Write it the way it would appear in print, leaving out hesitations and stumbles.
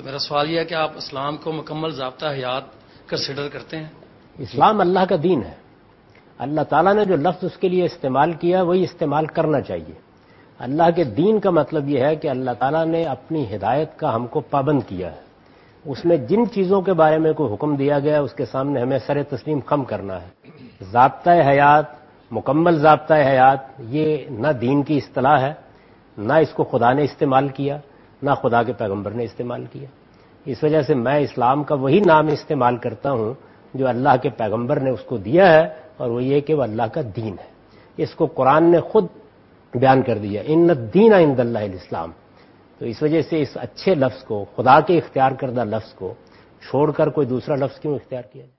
तो मेरा सवाल यह है कि आप इस्लाम को मुकम्मल ज़ाब्ता हयात कंसिडर करते हैं? इस्लाम अल्लाह का दीन है। अल्लाह ताला ने जो लफ्ज़ उसके लिए इस्तेमाल किया वही इस्तेमाल करना चाहिए। अल्लाह के दीन का मतलब यह है कि अल्लाह ताला ने अपनी हिदायत का हमको पाबंद किया है। उसमें जिन चीज़ों के बारे में कोई हुक्म दिया गया है उसके सामने हमें सर तस्लीम खम करना है। ज़ाब्ता हयात, मुकम्मल ज़ाब्ता हयात, ये न दीन की इस्तिलाह है, ना इसको खुदा ने इस्तेमाल किया, ना खुदा के पैगंबर ने इस्तेमाल किया। इस वजह से मैं इस्लाम का वही नाम इस्तेमाल करता हूं जो अल्लाह के पैगंबर ने उसको दिया है, और वो ये कि वह अल्लाह का दीन है। इसको कुरान ने खुद बयान कर दिया, इन्न दीन इंदल्लाहिल इस्लाम। तो इस वजह से इस अच्छे लफ्ज़ को, खुदा के इख्तियार करदा लफ्ज़ को छोड़कर कोई दूसरा लफ्ज़ क्यों इख्तियार किया?